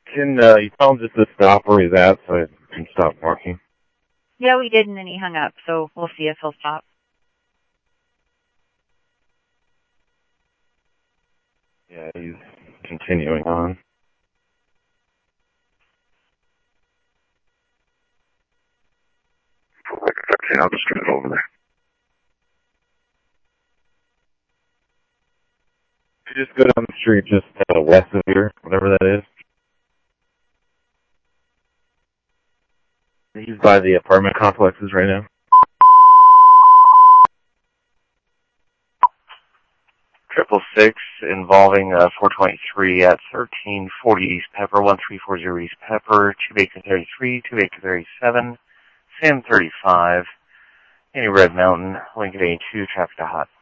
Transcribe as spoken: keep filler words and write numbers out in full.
Can uh, you tell him just to stop where he's at so I can stop walking? Yeah, we did, and then he hung up, so we'll see if he'll stop. Yeah, he's continuing on. Okay, I'll just get it over there. You just go down the street just uh, west of here, whatever that is. He's by the apartment complexes right now. Triple six involving uh, four twenty-three at thirteen forty East Pepper, one three four zero East Pepper, two Baker thirty-three, two Baker thirty-seven, Sam thirty-five, Any Red Mountain, Lincoln eighty-two, traffic to hot.